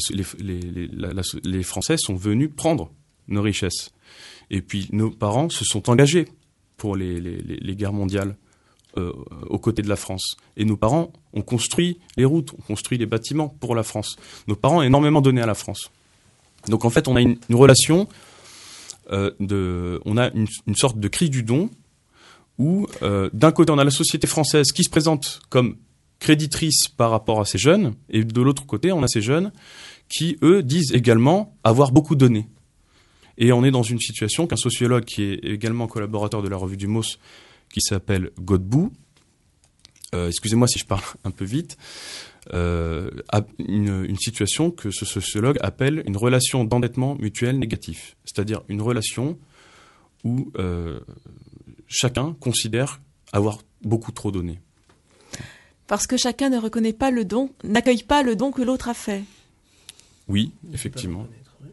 Les Français sont venus prendre nos richesses. Et puis nos parents se sont engagés pour les guerres mondiales aux côtés de la France. Et nos parents ont construit les routes, ont construit les bâtiments pour la France. Nos parents ont énormément donné à la France. Donc en fait, on a une relation on a une sorte de cri du don où d'un côté on a la société française qui se présente comme créditrice par rapport à ces jeunes, et de l'autre côté on a ces jeunes qui eux disent également avoir beaucoup donné. Et on est dans une situation qu'un sociologue qui est également collaborateur de la revue du MOS, qui s'appelle Godbout, excusez-moi si je parle un peu vite, a une situation que ce sociologue appelle une relation d'endettement mutuel négatif, c'est-à-dire une relation où chacun considère avoir beaucoup trop donné. Parce que chacun ne reconnaît pas le don, n'accueille pas le don que l'autre a fait. Oui, effectivement.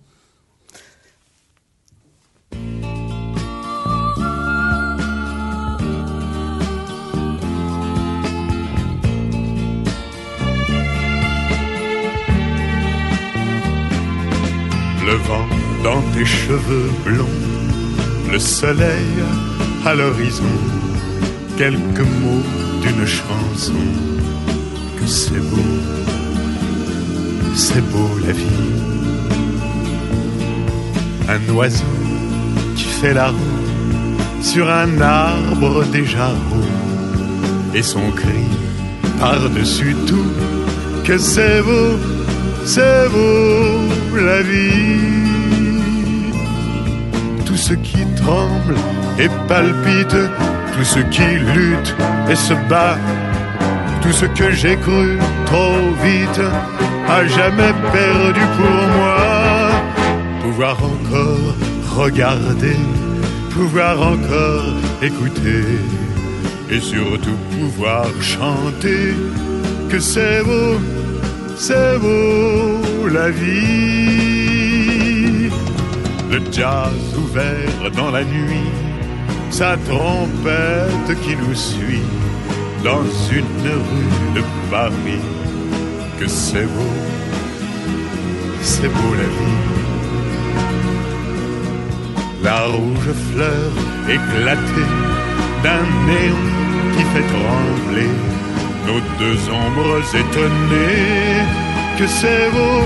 Le vent dans tes cheveux blonds, le soleil à l'horizon, quelques mots d'une chanson. Que c'est beau la vie. Un oiseau qui fait la roue sur un arbre déjà roux, et son cri par-dessus tout. Que c'est beau la vie. Tout ce qui tremble et palpite, tout ce qui lutte et se bat, tout ce que j'ai cru trop vite, a jamais perdu pour moi. Pouvoir encore regarder, pouvoir encore écouter, et surtout pouvoir chanter. Que c'est beau la vie. Le jazz ouvert dans la nuit, sa trompette qui nous suit dans une rue de Paris. Que c'est beau la vie. La rouge fleur éclatée d'un néon qui fait trembler nos deux ombres étonnées. Que c'est beau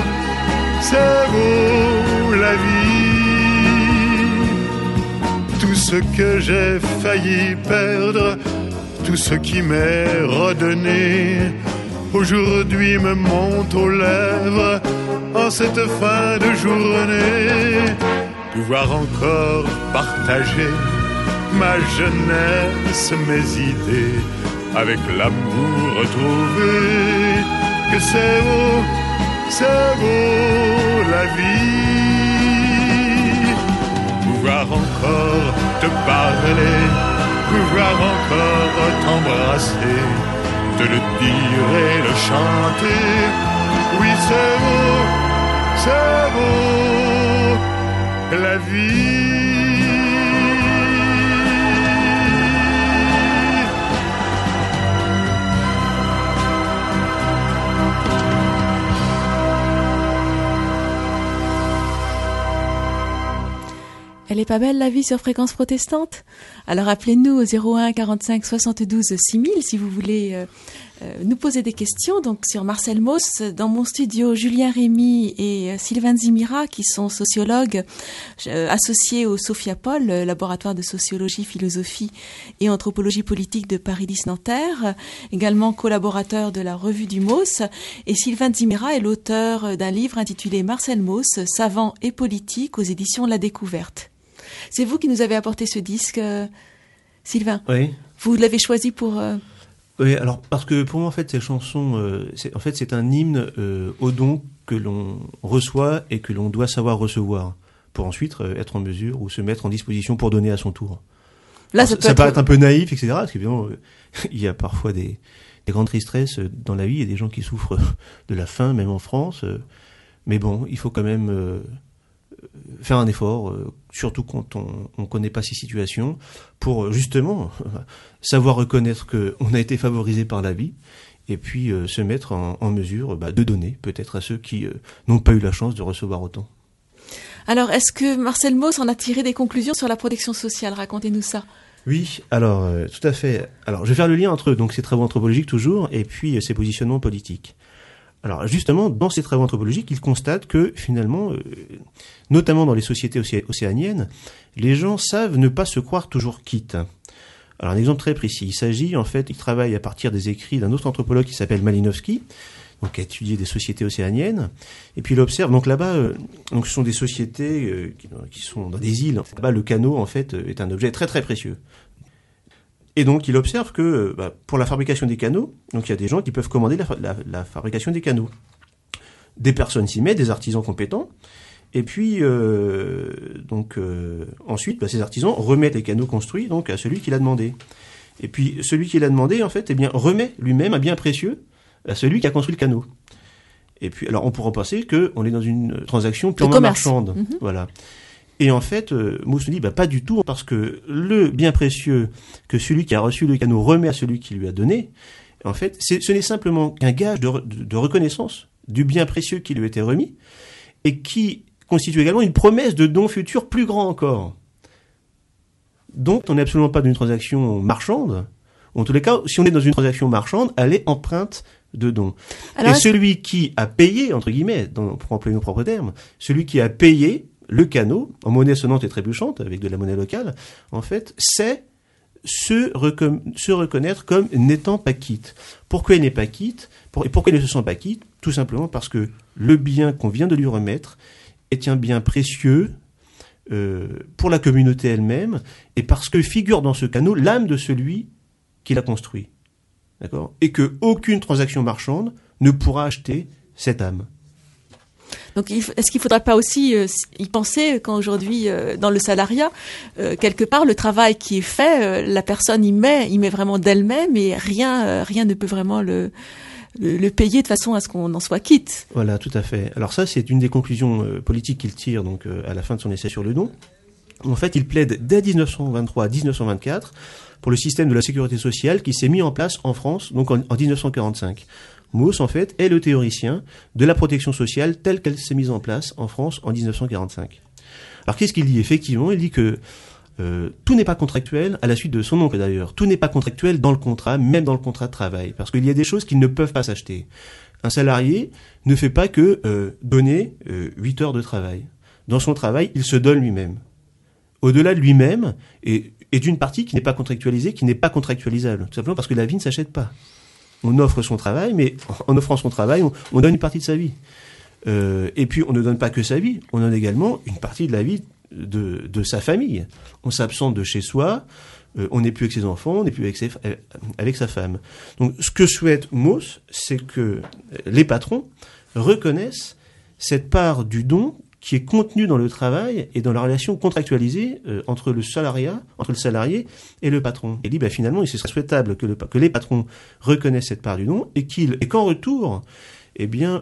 la vie. Tout ce que j'ai failli perdre, tout ce qui m'est redonné, aujourd'hui me monte aux lèvres en cette fin de journée. Pouvoir encore partager ma jeunesse, mes idées, avec l'amour retrouvé. Que c'est beau la vie. Pouvoir encore te parler, pouvoir encore t'embrasser, te le dire et le chanter. Oui, c'est beau la vie. Elle est pas belle la vie sur Fréquence Protestante? Alors appelez-nous au 01 45 72 6000 si vous voulez nous poser des questions. Donc sur Marcel Mauss, dans mon studio, Julien Rémy et Sylvain Zimira, qui sont sociologues associés au Sophiapol, laboratoire de sociologie, philosophie et anthropologie politique de Paris 10 Nanterre, également collaborateur de la revue du Mauss. Et Sylvain Zimira est l'auteur d'un livre intitulé Marcel Mauss, savant et politique, aux éditions La Découverte. C'est vous qui nous avez apporté ce disque, Sylvain. Oui. Vous l'avez choisi pour... Oui, alors parce que pour moi en fait ces chansons, c'est un hymne au don que l'on reçoit et que l'on doit savoir recevoir pour ensuite être en mesure ou se mettre en disposition pour donner à son tour. Là, alors, ça peut être un peu naïf, etc. Parce qu'évidemment, il y a parfois des grandes tristesses dans la vie. Il y a des gens qui souffrent de la faim, même en France. Mais bon, il faut quand même faire un effort, surtout quand on connaît pas ces situations, pour justement savoir reconnaître qu'on a été favorisé par la vie, et puis se mettre en mesure de donner peut-être à ceux qui n'ont pas eu la chance de recevoir autant. Alors, est-ce que Marcel Mauss en a tiré des conclusions sur la protection sociale? Racontez-nous ça. Oui, alors tout à fait. Alors, je vais faire le lien entre ces travaux anthropologiques toujours et puis ces positionnements politiques. Alors, justement, dans ces travaux anthropologiques, il constate que finalement, notamment dans les sociétés océaniennes, les gens savent ne pas se croire toujours quittes. Alors, un exemple très précis. Il s'agit, en fait, il travaille à partir des écrits d'un autre anthropologue qui s'appelle Malinowski, donc qui a étudié des sociétés océaniennes, et puis il observe, donc là-bas, donc ce sont des sociétés qui sont dans des îles. Là-bas, le canot, en fait, est un objet très très précieux. Et donc, il observe que pour la fabrication des canots, donc il y a des gens qui peuvent commander la fabrication des canots. Des personnes s'y mettent, des artisans compétents, et puis ensuite, ces artisans remettent les canots construits donc à celui qui l'a demandé. Et puis celui qui l'a demandé, en fait, remet lui-même un bien précieux à celui qui a construit le canot. Et puis, alors, on pourra penser qu'on est dans une transaction purement marchande. Mm-hmm. Voilà. Et en fait, Mauss nous dit, pas du tout, parce que le bien précieux que celui qui a reçu le canot remet à celui qui lui a donné, en fait, ce n'est simplement qu'un gage de reconnaissance du bien précieux qui lui a été remis, et qui constitue également une promesse de don futur plus grand encore. Donc, on n'est absolument pas dans une transaction marchande. En tous les cas, si on est dans une transaction marchande, elle est empreinte de dons. Alors, et celui qui a payé, entre guillemets, pour employer nos propres termes, celui qui a payé le canot, en monnaie sonnante et trébuchante, avec de la monnaie locale, en fait, c'est se reconnaître comme n'étant pas quitte. Pourquoi il n'est pas quitte? Et pourquoi il ne se sent pas quitte? Tout simplement parce que le bien qu'on vient de lui remettre est un bien précieux pour la communauté elle-même, et parce que figure dans ce canot l'âme de celui qui l'a construit. D'accord? Et que aucune transaction marchande ne pourra acheter cette âme. Donc, est-ce qu'il ne faudrait pas aussi y penser quand aujourd'hui, dans le salariat, quelque part, le travail qui est fait, la personne y met vraiment d'elle-même, et rien ne peut vraiment le payer de façon à ce qu'on en soit quitte. Voilà, tout à fait. Alors ça, c'est une des conclusions politiques qu'il tire donc à la fin de son essai sur le don. En fait, il plaide dès 1923 à 1924 pour le système de la sécurité sociale qui s'est mis en place en France, donc en 1945. Mauss, en fait, est le théoricien de la protection sociale telle qu'elle s'est mise en place en France en 1945. Alors, qu'est-ce qu'il dit? Effectivement, il dit que tout n'est pas contractuel, à la suite de son oncle d'ailleurs. Tout n'est pas contractuel dans le contrat, même dans le contrat de travail, parce qu'il y a des choses qui ne peuvent pas s'acheter. Un salarié ne fait pas que donner 8 heures de travail. Dans son travail, il se donne lui-même. Au-delà de lui-même, et d'une partie qui n'est pas contractualisée, qui n'est pas contractualisable. Tout simplement parce que la vie ne s'achète pas. On offre son travail, mais en offrant son travail, on donne une partie de sa vie. Et puis, on ne donne pas que sa vie, on donne également une partie de la vie de sa famille. On s'absente de chez soi, on n'est plus avec ses enfants, on n'est plus avec sa femme. Donc, ce que souhaite Mauss, c'est que les patrons reconnaissent cette part du don qui est contenu dans le travail et dans la relation contractualisée entre le salarié et le patron. Et dit, finalement, il serait souhaitable que les patrons reconnaissent cette part du don et qu'en retour, ils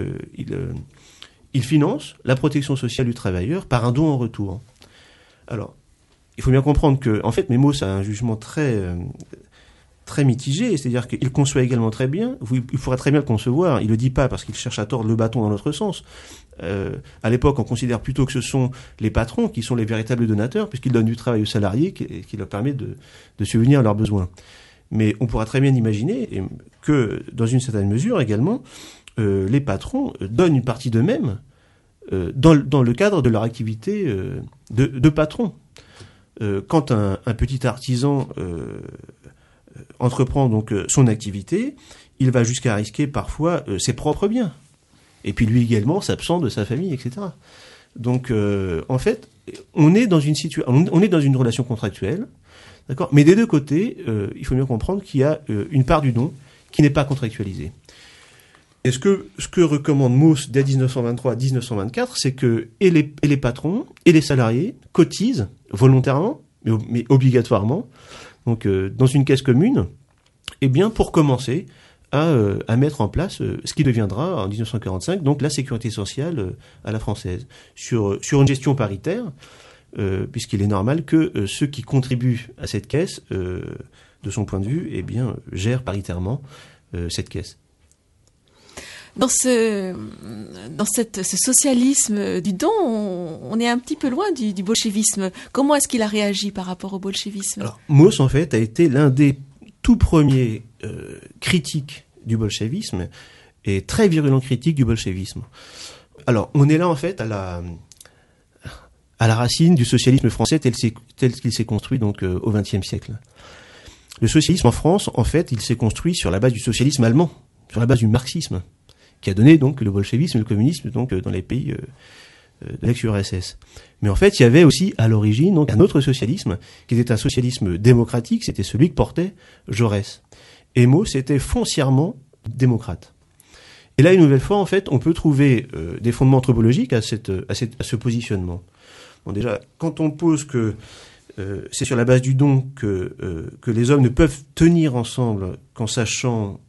financent la protection sociale du travailleur par un don en retour. Alors, il faut bien comprendre que, en fait, Mauss a un jugement très mitigé, c'est-à-dire qu'il conçoit également très bien, il faudra très bien le concevoir, il le dit pas parce qu'il cherche à tordre le bâton dans l'autre sens. À l'époque, on considère plutôt que ce sont les patrons qui sont les véritables donateurs, puisqu'ils donnent du travail aux salariés qui leur permet de subvenir à leurs besoins. Mais on pourra très bien imaginer que, dans une certaine mesure également, les patrons donnent une partie d'eux-mêmes dans le cadre de leur activité de patron. Quand un petit artisan entreprend donc son activité, il va jusqu'à risquer parfois ses propres biens. Et puis lui également s'absent de sa famille, etc. Donc en fait, on est dans une relation contractuelle, d'accord. Mais des deux côtés, il faut bien comprendre qu'il y a une part du don qui n'est pas contractualisée. Et ce que recommande Mauss dès 1923 à 1924, c'est que et les patrons et les salariés cotisent volontairement, mais obligatoirement, donc dans une caisse commune, pour commencer à mettre en place ce qui deviendra en 1945 donc la sécurité sociale à la française sur une gestion paritaire, puisqu'il est normal que ceux qui contribuent à cette caisse, de son point de vue, eh bien, gèrent cette caisse. Dans ce socialisme du don, on est un petit peu loin du bolchevisme. Comment est-ce qu'il a réagi par rapport au bolchevisme ? Alors, Mauss, en fait, a été l'un des tout premiers critiques du bolchevisme et très virulent critique du bolchevisme. Alors, on est là, en fait, à la racine du socialisme français tel qu'il s'est construit donc au XXe siècle. Le socialisme en France, en fait, il s'est construit sur la base du socialisme allemand, sur la base du marxisme, qui a donné donc le bolchevisme et le communisme donc dans les pays de l'ex-URSS. Mais en fait, il y avait aussi à l'origine donc un autre socialisme qui était un socialisme démocratique, c'était celui que portait Jaurès. Et Mauss était foncièrement démocrate. Et là, une nouvelle fois, en fait, on peut trouver des fondements anthropologiques à ce positionnement. Bon, déjà, quand on pose que c'est sur la base du don que les hommes ne peuvent tenir ensemble qu'en sachant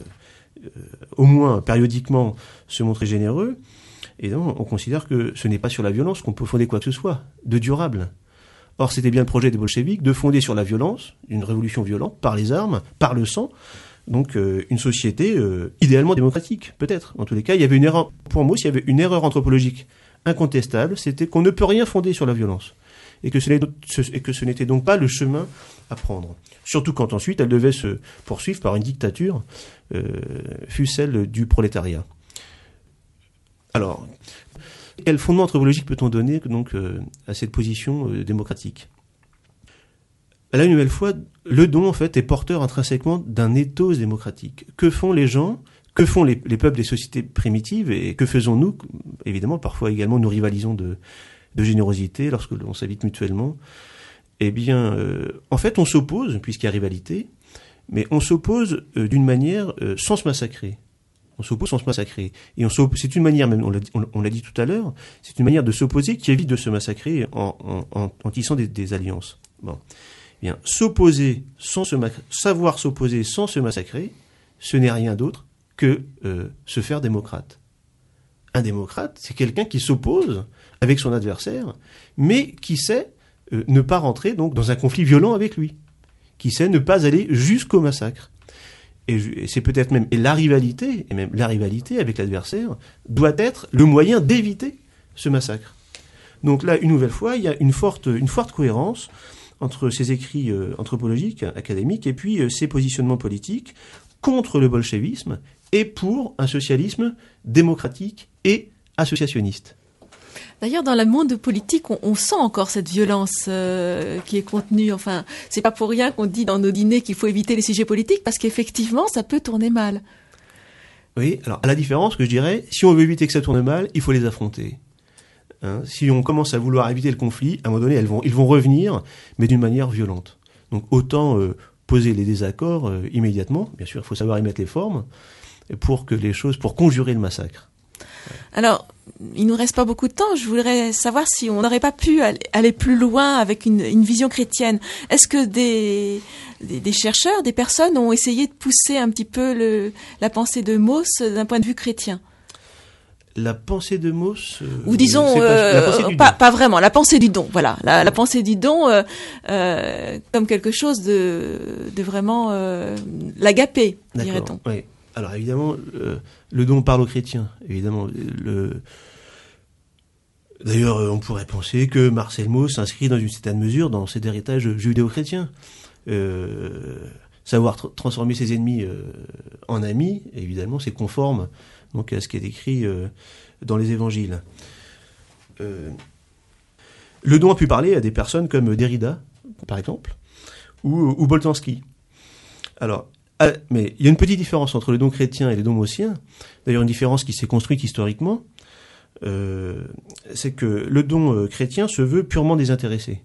au moins périodiquement se montrer généreux, et donc on considère que ce n'est pas sur la violence qu'on peut fonder quoi que ce soit de durable. Or, c'était bien le projet des bolcheviks de fonder sur la violence, une révolution violente, par les armes, par le sang, donc une société idéalement démocratique, peut-être. En tous les cas, il y avait une erreur, pour Mauss, il y avait une erreur anthropologique incontestable, c'était qu'on ne peut rien fonder sur la violence, et que ce n'était donc pas le chemin à prendre. Surtout quand ensuite elle devait se poursuivre par une dictature, fût celle du prolétariat. Alors, quel fondement anthropologique peut-on donner donc à cette position démocratique ? Là, une nouvelle fois, le don en fait est porteur intrinsèquement d'un ethos démocratique. Que font les gens ? Que font les peuples des sociétés primitives et que faisons-nous ? Évidemment, parfois également, nous rivalisons de générosité lorsque l'on s'habite mutuellement. Eh bien, en fait, on s'oppose, puisqu'il y a rivalité, mais on s'oppose d'une manière sans se massacrer. On s'oppose sans se massacrer. Et c'est une manière, même, on l'a dit tout à l'heure, c'est une manière de s'opposer qui évite de se massacrer en tissant des alliances. Bon. Eh bien, savoir s'opposer sans se massacrer, ce n'est rien d'autre que se faire démocrate. Un démocrate, c'est quelqu'un qui s'oppose avec son adversaire, mais qui sait ne pas rentrer donc dans un conflit violent avec lui, qui sait ne pas aller jusqu'au massacre. Et c'est peut-être même la rivalité avec l'adversaire doit être le moyen d'éviter ce massacre. Donc là, une nouvelle fois, il y a une forte cohérence entre ces écrits anthropologiques, académiques, et puis ces positionnements politiques contre le bolchevisme et pour un socialisme démocratique et associationniste. D'ailleurs, dans le monde politique, on sent encore cette violence qui est contenue. Enfin, c'est pas pour rien qu'on dit dans nos dîners qu'il faut éviter les sujets politiques, parce qu'effectivement, ça peut tourner mal. Oui, alors à la différence que je dirais, si on veut éviter que ça tourne mal, il faut les affronter. Si on commence à vouloir éviter le conflit, à un moment donné, ils vont revenir, mais d'une manière violente. Donc autant poser les désaccords immédiatement. Bien sûr, il faut savoir y mettre les formes pour conjurer le massacre. Alors, il nous reste pas beaucoup de temps. Je voudrais savoir si on n'aurait pas pu aller plus loin avec une vision chrétienne. Est-ce que des chercheurs, des personnes ont essayé de pousser un petit peu la pensée de Mauss d'un point de vue chrétien ? La pensée de Mauss, ou disons pas vraiment, la pensée du don, voilà, la pensée du don comme quelque chose de vraiment l'agapé, dirait-on. Oui. Alors évidemment, le don parle aux chrétiens, évidemment. D'ailleurs, on pourrait penser que Marcel Mauss s'inscrit dans une certaine mesure dans cet héritage judéo-chrétien. Savoir transformer ses ennemis en amis, évidemment, c'est conforme donc à ce qui est écrit dans les évangiles. Le don a pu parler à des personnes comme Derrida, par exemple, ou Boltanski. Alors, mais il y a une petite différence entre le don chrétien et le don maussien. D'ailleurs, une différence qui s'est construite historiquement, c'est que le don chrétien se veut purement désintéressé.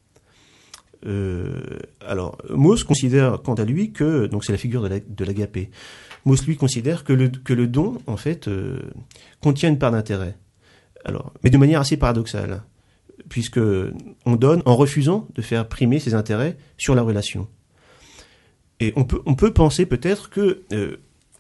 Alors, Mauss considère, quant à lui, que donc c'est la figure de l'agapé. Mauss lui considère que le don, en fait, contient une part d'intérêt. Alors, mais de manière assez paradoxale, puisque on donne en refusant de faire primer ses intérêts sur la relation. Et on peut penser peut-être que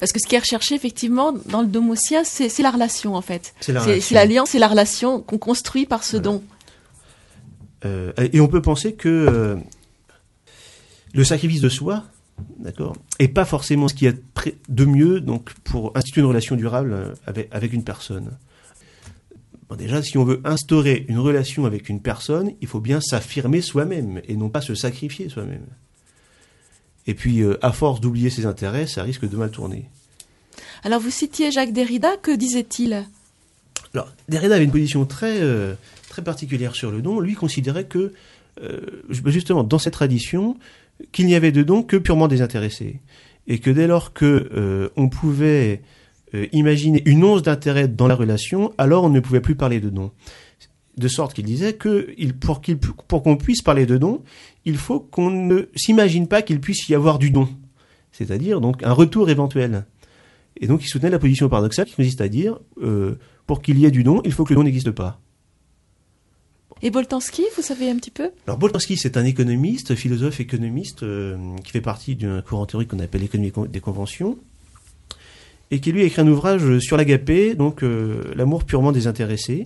Parce que ce qui est recherché, effectivement, dans le don mosien, c'est la relation, en fait. C'est la relation. C'est l'alliance, c'est la relation qu'on construit par ce don. Et on peut penser que le sacrifice de soi, d'accord, est pas forcément ce qu'il y a de mieux donc pour instituer une relation durable avec une personne. Bon, déjà, si on veut instaurer une relation avec une personne, il faut bien s'affirmer soi-même et non pas se sacrifier soi-même. Et puis, à force d'oublier ses intérêts, ça risque de mal tourner. Alors, vous citiez Jacques Derrida, que disait-il ? Alors, Derrida avait une position très particulière sur le don. Lui considérait que, justement, dans cette tradition, qu'il n'y avait de don que purement désintéressés. Et que dès lors que on pouvait imaginer une once d'intérêt dans la relation, alors on ne pouvait plus parler de don. De sorte qu'il disait que pour qu'on puisse parler de don, il faut qu'on ne s'imagine pas qu'il puisse y avoir du don. C'est-à-dire donc un retour éventuel. Et donc il soutenait la position paradoxale qui consiste à dire pour qu'il y ait du don, il faut que le don n'existe pas. Et Boltanski, vous savez un petit peu ? Alors Boltanski, c'est un économiste, philosophe économiste, qui fait partie d'un courant théorique qu'on appelle l'économie des conventions, et qui lui a écrit un ouvrage sur l'agapé, donc l'amour purement désintéressé,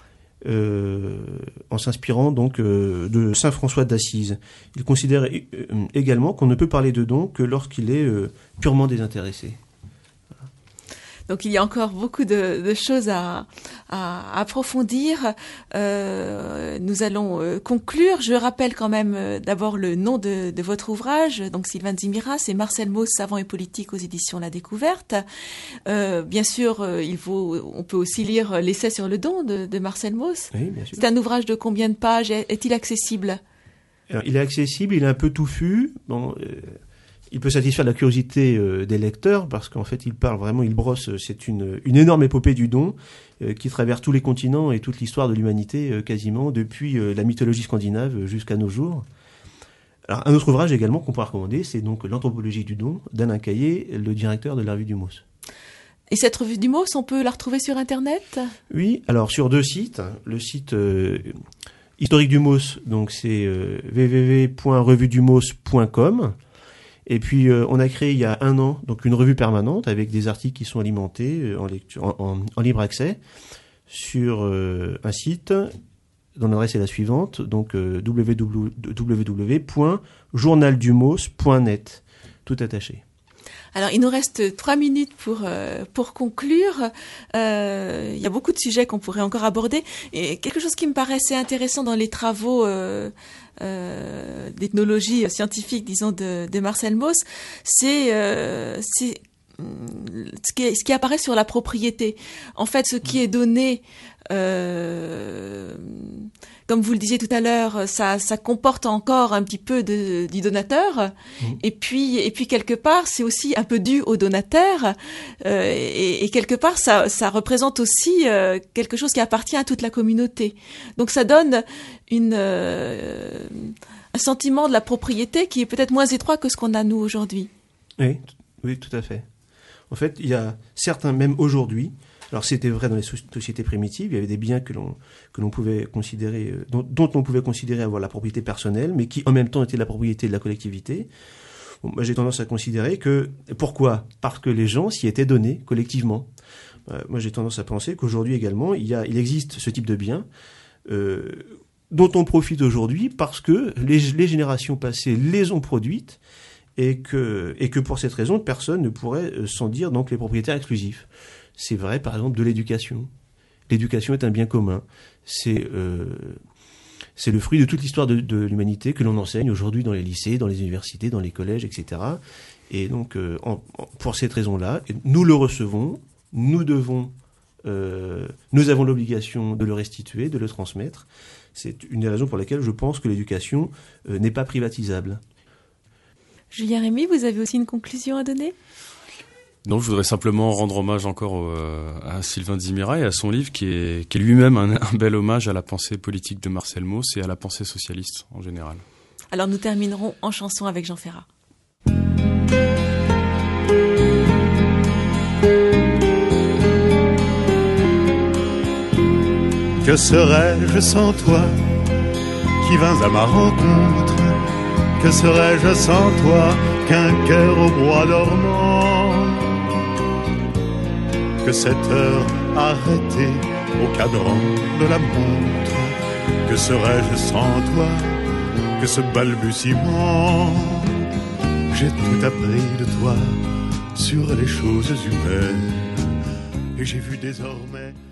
en s'inspirant donc de saint François d'Assise. Il considère également qu'on ne peut parler de don que lorsqu'il est purement désintéressé. Donc il y a encore beaucoup de choses à approfondir. Nous allons conclure. Je rappelle quand même d'abord le nom de votre ouvrage. Donc Sylvain Dzimira, c'est Marcel Mauss, savant et politique aux éditions La Découverte. Bien sûr, on peut aussi lire l'essai sur le don de Marcel Mauss. Oui, bien sûr. C'est un ouvrage de combien de pages ? Est-il accessible ? Alors, il est accessible, il est un peu touffu. Bon, il peut satisfaire la curiosité des lecteurs parce qu'en fait, il brosse, c'est une énorme épopée du don qui traverse tous les continents et toute l'histoire de l'humanité quasiment depuis la mythologie scandinave jusqu'à nos jours. Alors, un autre ouvrage également qu'on pourra recommander, c'est donc l'Anthropologie du don d'Alain Caillé, le directeur de la revue du Mauss. Et cette revue du Mauss, on peut la retrouver sur Internet ? Oui, alors sur 2 sites. Le site historique du Mauss, donc c'est www.revuedumauss.com. Et puis, on a créé il y a 1 an donc une revue permanente avec des articles qui sont alimentés en libre accès sur un site dont l'adresse est la suivante, donc www.journaldumauss.net, tout attaché. Alors, il nous reste 3 minutes pour conclure. Il y a beaucoup de sujets qu'on pourrait encore aborder. Et quelque chose qui me paraissait intéressant dans les travaux d'ethnologie scientifique, disons, de Marcel Mauss, c'est ce qui apparaît sur la propriété. En fait, ce qui est donné, comme vous le disiez tout à l'heure, ça comporte encore un petit peu du donateur. Et puis quelque part, c'est aussi un peu dû au donateur. Et quelque part, ça représente aussi quelque chose qui appartient à toute la communauté. Donc ça donne un sentiment de la propriété qui est peut-être moins étroit que ce qu'on a nous aujourd'hui. Oui, tout à fait. En fait, il y a certains, même aujourd'hui, alors c'était vrai dans les sociétés primitives, il y avait des biens que l'on pouvait considérer, dont on pouvait considérer avoir la propriété personnelle, mais qui en même temps étaient la propriété de la collectivité. Bon, moi j'ai tendance à considérer que, pourquoi ? Parce que les gens s'y étaient donnés collectivement. Moi j'ai tendance à penser qu'aujourd'hui également, il existe ce type de biens dont on profite aujourd'hui parce que les générations passées les ont produites, et que pour cette raison, personne ne pourrait s'en dire donc les propriétaires exclusifs. C'est vrai, par exemple, de l'éducation. L'éducation est un bien commun. C'est le fruit de toute l'histoire de l'humanité que l'on enseigne aujourd'hui dans les lycées, dans les universités, dans les collèges, etc. Et donc, pour cette raison-là, nous le recevons, nous avons l'obligation de le restituer, de le transmettre. C'est une des raisons pour lesquelles je pense que l'éducation n'est pas privatisable. Julien Rémy, vous avez aussi une conclusion à donner ? Non, je voudrais simplement rendre hommage encore à Sylvain Dzimira et à son livre qui est lui-même un bel hommage à la pensée politique de Marcel Mauss et à la pensée socialiste en général. Alors nous terminerons en chanson avec Jean Ferrat. Que serais-je sans toi qui vins à ma rencontre? Que serais-je sans toi qu'un cœur au bois dormant? que cette heure arrêtée au cadran de la montre. Que serais-je sans toi, que ce balbutiement? J'ai tout appris de toi sur les choses humaines, et j'ai vu désormais